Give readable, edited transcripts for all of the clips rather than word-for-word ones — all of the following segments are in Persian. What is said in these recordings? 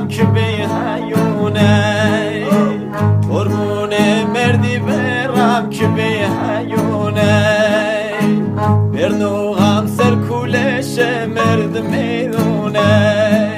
که به حیونه قربون مردی برم که به حیونه برنوغم سر کولش مرد میدونه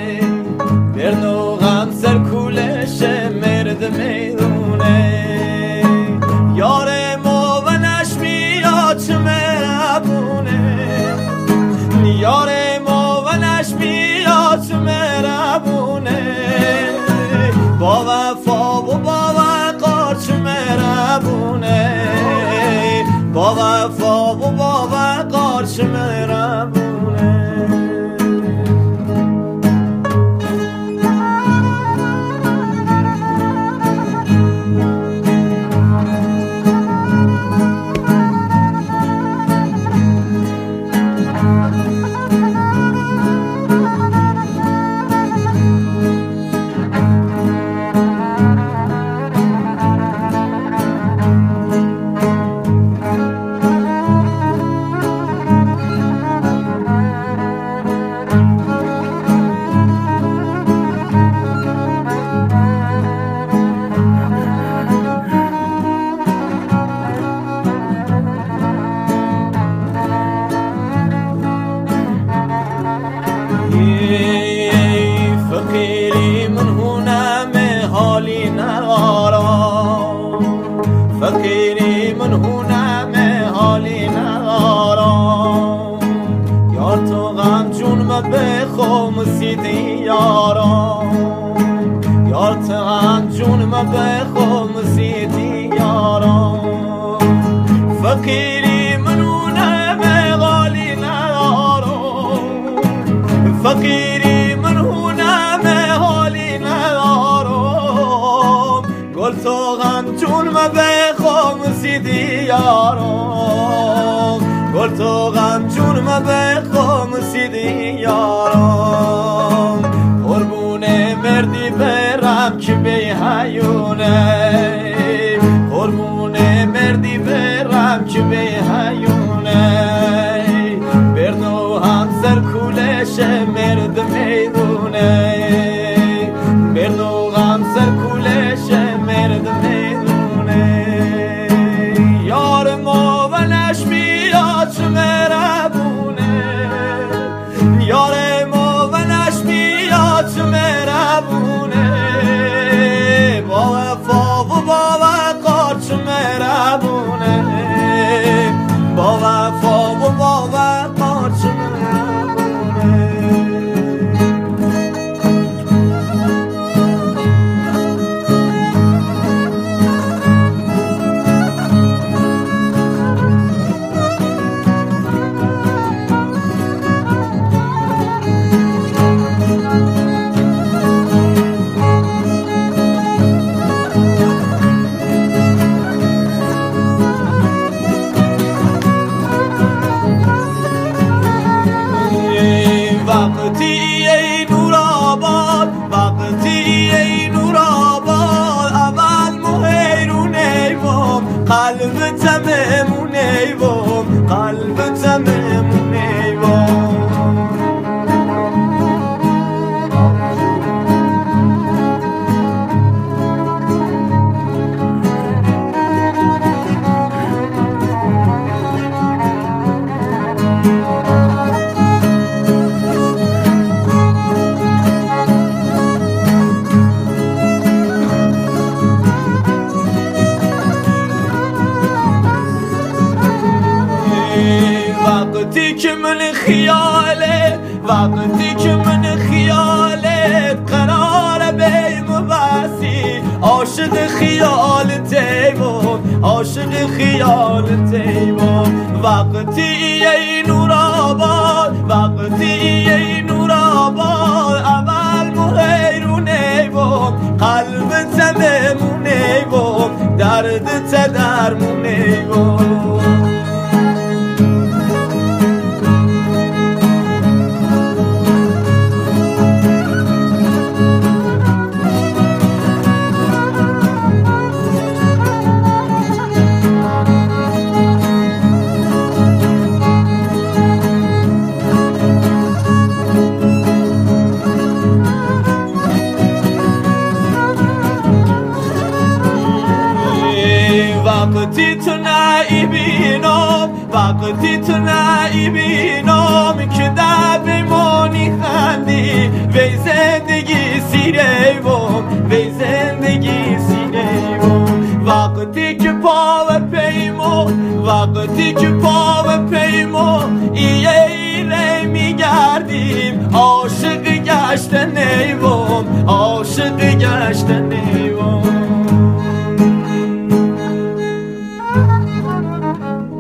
برنوغم سر کولش مرد میدونه یار ما و نشمیا چه مهربونه یار ما و نشمیا چه مهربونه با وفا و با وقار چه مهربونه با وفا و با وقار چه مهربونه فقیری من هونم حالی ندارم فقیری من هونم حالی ندارم یار تو غم جون ما بخوم سیدی یارم یار تو غم جون ما بخوم سیدی یارم فقیری من هونم حالی ندارم فقیری من هونم حالی ندارم گل تو غم جون ما بخوام سیدی یارم گل تو غم جون ما بخوام سیدی یارم قربون مردی برم که به حیونه قربون مردی برم که به حیونه برنو هم سر کولش مرد میدونه برنو هم سر کولش مرد میدونه یار ما و نشمیا چه مهربونه یار ما و نشمیا چه مهربونه با وفا و با وقار چه مهربونه با وفا و با وقار چه مهربونه وقتی ای نور آباد وقتی ای نور آباد اول مهیرون ایوام قلب تممون ایوام قلب تممون ایوام وقتی که من خیاله وقتی که من خیاله قرار بیم بسی عاشق خیال تیبون عاشق خیال تیبون وقتی ای نور آباد وقتی ای نور آباد اول مهیرون ایوام قلب تممون ایوام درد تدرمون ایوام وقتی تو نمیبینم وقتی تو نمیبینم که در بمانی خندی وی زندگی سیریوم وی زندگی سیریوم وقتی که پا و پیمو وقتی که پا و پیمو ایره میگردیم عاشق گشتن نیوم عاشق گشتن نیوم